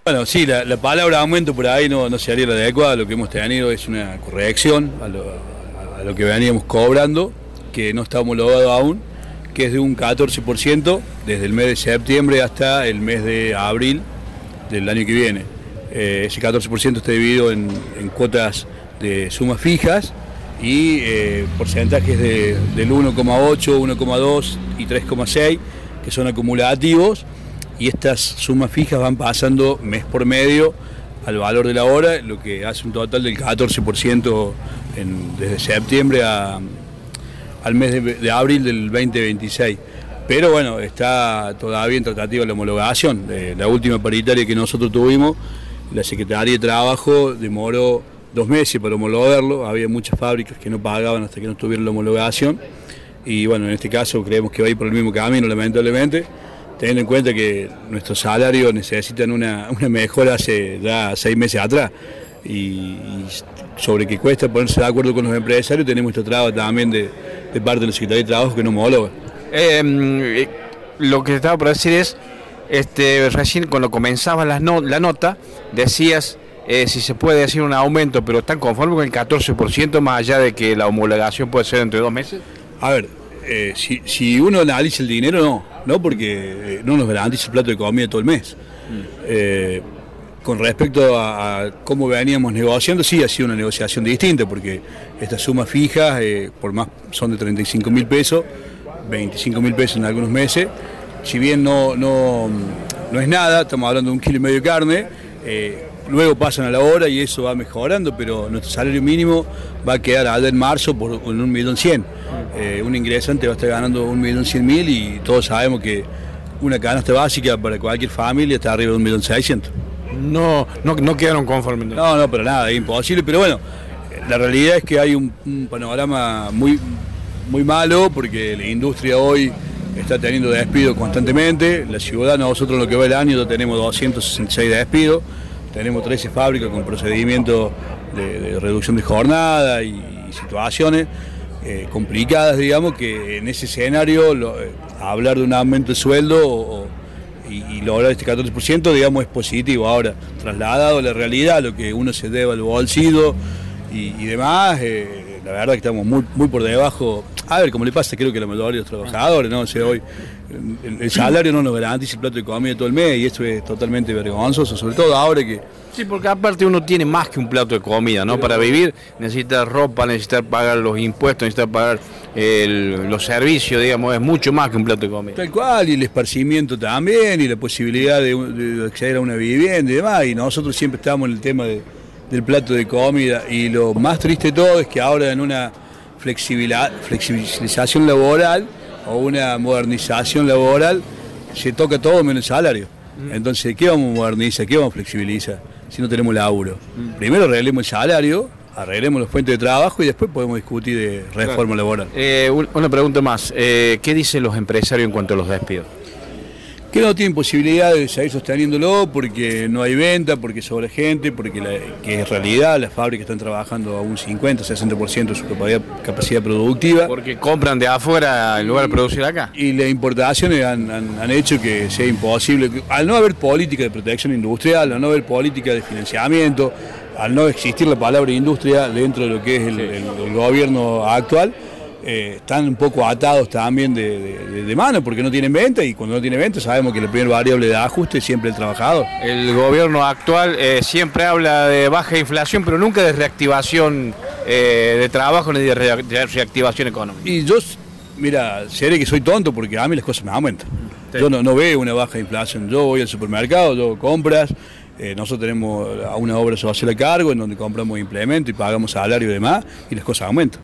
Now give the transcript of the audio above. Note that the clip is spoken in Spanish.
Bueno, sí, la palabra aumento por ahí no sería la adecuada. Lo que hemos tenido es una corrección a lo que veníamos cobrando, que no está homologado aún, que es de un 14% desde el mes de septiembre hasta el mes de abril del año que viene. Ese 14% está dividido en cuotas de sumas fijas y porcentajes del 1,8, 1,2 y 3,6, que son acumulativos. Y estas sumas fijas van pasando mes por medio al valor de la hora, lo que hace un total del 14% desde septiembre al mes de abril del 2026. Pero bueno, está todavía en tratativa la homologación. La última paritaria que nosotros tuvimos, la Secretaría de Trabajo demoró 2 meses para homologarlo. Había muchas fábricas que no pagaban hasta que no tuvieron la homologación. Y bueno, en este caso creemos que va a ir por el mismo camino, lamentablemente, teniendo en cuenta que nuestros salarios necesitan una mejora hace ya 6 meses atrás, y sobre que cuesta ponerse de acuerdo con los empresarios, tenemos esta traba también de parte de la Secretaría de Trabajo que no homologa. Lo que te estaba por decir es, recién cuando comenzaba la nota, decías si se puede decir un aumento, pero ¿están conformes con el 14% más allá de que la homologación puede ser entre 2 meses? A ver, si uno analiza el dinero, no, porque no nos garantiza el plato de comida todo el mes. Con respecto a cómo veníamos negociando, sí ha sido una negociación distinta, porque estas sumas fijas, por más son de 35.000 pesos, 25.000 pesos en algunos meses. Si bien no es nada, estamos hablando de 1,5 kilos de carne, luego pasan a la hora y eso va mejorando, pero nuestro salario mínimo va a quedar allá en marzo con 1.100.000. Un ingresante va a estar ganando 1.100.000 y todos sabemos que una canasta básica para cualquier familia está arriba de 1.600.000. No quedaron conformes. No, para nada, es imposible, pero bueno, la realidad es que hay un panorama muy malo, porque la industria hoy está teniendo despidos constantemente. La ciudad, nosotros en lo que va el año ya tenemos 266 despidos, tenemos 13 fábricas con procedimientos de reducción de jornada y situaciones complicadas, digamos, que en ese escenario hablar de un aumento de sueldo y lograr este 14%, digamos, es positivo. Ahora, trasladado a la realidad, lo que uno se debe al bolsillo y demás, la verdad que estamos muy por debajo. A ver, como le pasa creo que a la mayoría de los trabajadores, ¿no? O sea, hoy el salario no nos garantiza el plato de comida todo el mes, y esto es totalmente vergonzoso, sobre todo ahora que... Sí, porque aparte uno tiene más que un plato de comida, ¿no? Para vivir necesita ropa, necesita pagar los impuestos, necesita pagar los servicios, digamos, es mucho más que un plato de comida. Tal cual, y el esparcimiento también, y la posibilidad de acceder a una vivienda y demás, y nosotros siempre estamos en el tema del plato de comida, y lo más triste de todo es que ahora en una flexibilización laboral o una modernización laboral se toca todo menos el salario. Entonces, ¿qué vamos a modernizar? ¿Qué vamos a flexibilizar si no tenemos laburo? Primero arreglemos el salario, arreglemos los fuentes de trabajo y después podemos discutir de reforma laboral. Una pregunta más, ¿qué dicen los empresarios en cuanto a los despidos? Que no tienen posibilidad de seguir sosteniéndolo porque no hay venta, porque sobra gente, porque que en realidad las fábricas están trabajando a un 50-60% de su capacidad productiva. Porque compran de afuera en lugar de producir acá. Y las importaciones han hecho que sea imposible. Al no haber política de protección industrial, al no haber política de financiamiento, al no existir la palabra industria dentro de lo que es el gobierno actual, están un poco atados también de mano, porque no tienen venta, y cuando no tienen venta sabemos que la primera variable de ajuste es siempre el trabajador. El gobierno actual siempre habla de baja inflación, pero nunca de reactivación de trabajo ni de reactivación económica. Y yo, mira, seré que soy tonto porque a mí las cosas me aumentan. Sí. Yo no veo una baja inflación. Yo voy al supermercado, yo hago compras, nosotros tenemos una obra social a cargo en donde compramos implementos y pagamos salario y demás, y las cosas aumentan.